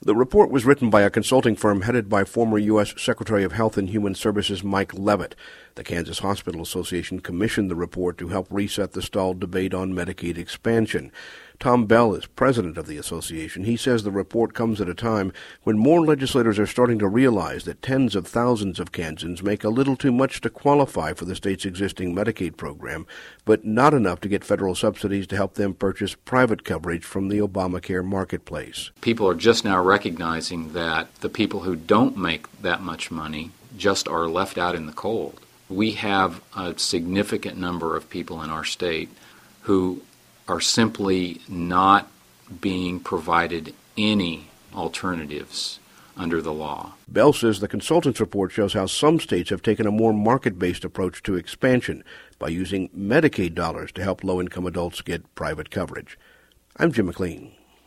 The report was written by a consulting firm headed by former U.S. Secretary of Health and Human Services Mike Leavitt. The Kansas Hospital Association commissioned the report to help reset the stalled debate on Medicaid expansion. Tom Bell is president of the association. He says the report comes at a time when more legislators are starting to realize that tens of thousands of Kansans make a little too much to qualify for the state's existing Medicaid program, but not enough to get federal subsidies to help them purchase private coverage from the Obamacare marketplace. People are just now recognizing that the people who don't make that much money just are left out in the cold. We have a significant number of people in our state who are simply not being provided any alternatives under the law. Bell says the consultant's report shows how some states have taken a more market-based approach to expansion by using Medicaid dollars to help low-income adults get private coverage. I'm Jim McLean.